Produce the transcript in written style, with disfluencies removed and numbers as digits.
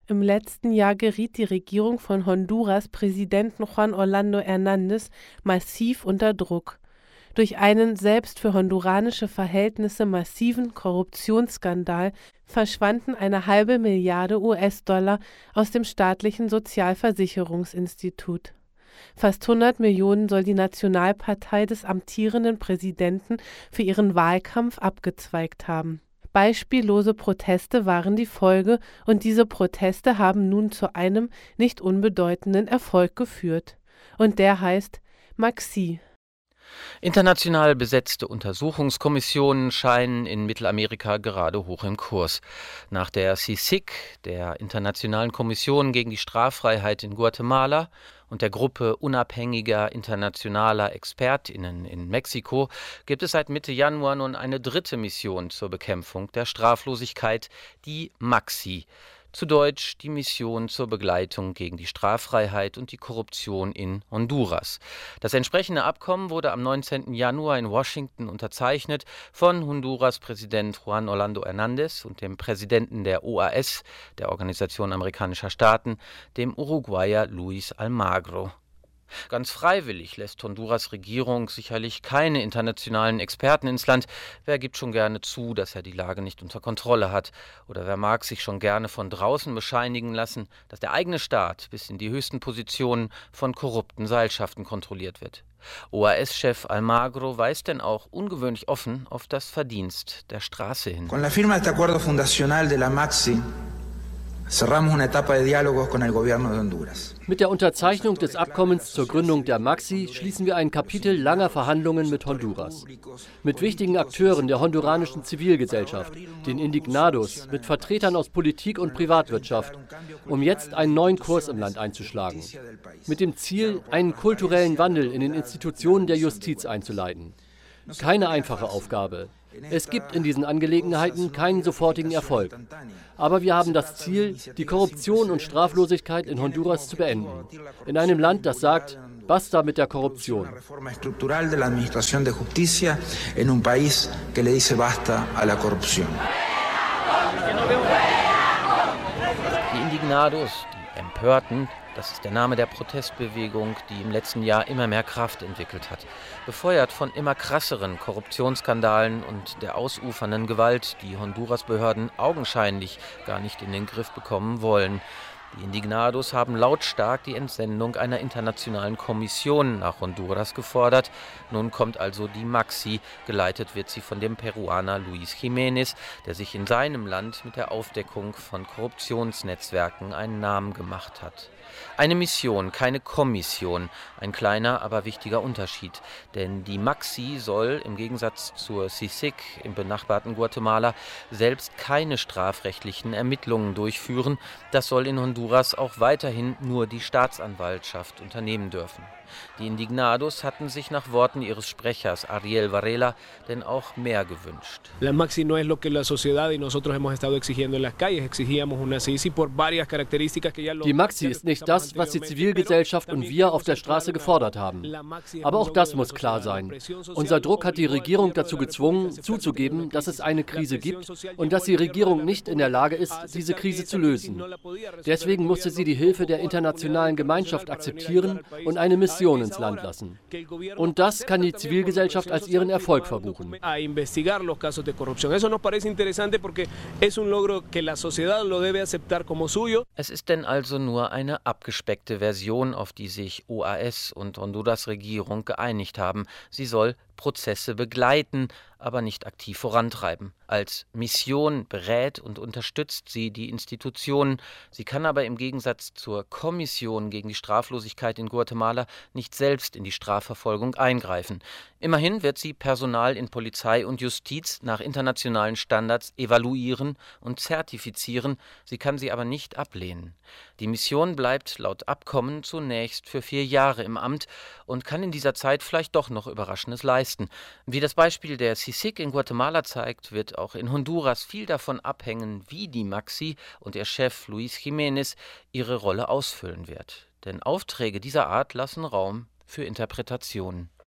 Im letzten Jahr geriet die Regierung von Honduras Präsidenten Juan Orlando Hernández massiv unter Druck. Durch einen selbst für honduranische Verhältnisse massiven Korruptionsskandal verschwanden 1,5 Milliarden US-Dollar aus dem staatlichen Sozialversicherungsinstitut. Fast 100 Millionen soll die Nationalpartei des amtierenden Präsidenten für ihren Wahlkampf abgezweigt haben. Beispiellose Proteste waren die Folge, und diese Proteste haben nun zu einem nicht unbedeutenden Erfolg geführt. Und der heißt MAXI. International besetzte Untersuchungskommissionen scheinen in Mittelamerika gerade hoch im Kurs. Nach der CICIG, der Internationalen Kommission gegen die Straffreiheit in Guatemala, und der Gruppe unabhängiger internationaler ExpertInnen in Mexiko gibt es seit Mitte Januar nun eine dritte Mission zur Bekämpfung der Straflosigkeit, die MAXI. Zu Deutsch die Mission zur Begleitung gegen die Straffreiheit und die Korruption in Honduras. Das entsprechende Abkommen wurde am 19. Januar in Washington unterzeichnet von Honduras Präsident Juan Orlando Hernández und dem Präsidenten der OAS, der Organisation amerikanischer Staaten, dem Uruguayer Luis Almagro. Ganz freiwillig lässt Honduras Regierung sicherlich keine internationalen Experten ins Land. Wer gibt schon gerne zu, dass er die Lage nicht unter Kontrolle hat? Oder wer mag sich schon gerne von draußen bescheinigen lassen, dass der eigene Staat bis in die höchsten Positionen von korrupten Seilschaften kontrolliert wird? OAS-Chef Almagro weist denn auch ungewöhnlich offen auf das Verdienst der Straße hin. Con la firma de este acuerdo fundacional de la MAXI cerramos una etapa de diálogos con el gobierno de Honduras. Mit der Unterzeichnung des Abkommens zur Gründung der MAXI schließen wir ein Kapitel langer Verhandlungen mit Honduras. Mit wichtigen Akteuren der honduranischen Zivilgesellschaft, den Indignados, mit Vertretern aus Politik und Privatwirtschaft, um jetzt einen neuen Kurs im Land einzuschlagen. Mit dem Ziel, einen kulturellen Wandel in den Institutionen der Justiz einzuleiten. Keine einfache Aufgabe. Es gibt in diesen Angelegenheiten keinen sofortigen Erfolg. Aber wir haben das Ziel, die Korruption und Straflosigkeit in Honduras zu beenden. In einem Land, das sagt, basta mit der Korruption. Die Indignados, die Empörten, das ist der Name der Protestbewegung, die im letzten Jahr immer mehr Kraft entwickelt hat. Befeuert von immer krasseren Korruptionsskandalen und der ausufernden Gewalt, die Honduras-Behörden augenscheinlich gar nicht in den Griff bekommen wollen. Die Indignados haben lautstark die Entsendung einer internationalen Kommission nach Honduras gefordert. Nun kommt also die MAXI, geleitet wird sie von dem Peruaner Luis Jiménez, der sich in seinem Land mit der Aufdeckung von Korruptionsnetzwerken einen Namen gemacht hat. Eine Mission, keine Kommission, ein kleiner, aber wichtiger Unterschied. Denn die MAXI soll im Gegensatz zur CICIG im benachbarten Guatemala selbst keine strafrechtlichen Ermittlungen durchführen. Das soll in Honduras auch weiterhin nur die Staatsanwaltschaft unternehmen dürfen. Die Indignados hatten sich nach Worten ihres Sprechers Ariel Varela denn auch mehr gewünscht. La MAXI no es lo que la sociedad y nosotros hemos estado exigiendo en las calles. Exigíamos una CICI por varias características que ya lo. Die MAXI ist nicht das, was die Zivilgesellschaft und wir auf der Straße gefordert haben. Aber auch das muss klar sein. Unser Druck hat die Regierung dazu gezwungen, zuzugeben, dass es eine Krise gibt und dass die Regierung nicht in der Lage ist, diese Krise zu lösen. Deswegen musste sie die Hilfe der internationalen Gemeinschaft akzeptieren und eine Mission ins Land lassen. Und das kann die Zivilgesellschaft als ihren Erfolg verbuchen. Es ist denn also nur eine abgespeckte Version, auf die sich OAS und Honduras Regierung geeinigt haben. Sie soll Prozesse begleiten, aber nicht aktiv vorantreiben. Als Mission berät und unterstützt sie die Institutionen. Sie kann aber im Gegensatz zur Kommission gegen die Straflosigkeit in Guatemala nicht selbst in die Strafverfolgung eingreifen. Immerhin wird sie Personal in Polizei und Justiz nach internationalen Standards evaluieren und zertifizieren. Sie kann sie aber nicht ablehnen. Die Mission bleibt laut Abkommen zunächst für 4 Jahre im Amt und kann in dieser Zeit vielleicht doch noch Überraschendes leisten. Wie das Beispiel der CICIG in Guatemala zeigt, wird auch in Honduras viel davon abhängen, wie die MAXI und ihr Chef Luis Jiménez ihre Rolle ausfüllen wird. Denn Aufträge dieser Art lassen Raum für Interpretationen.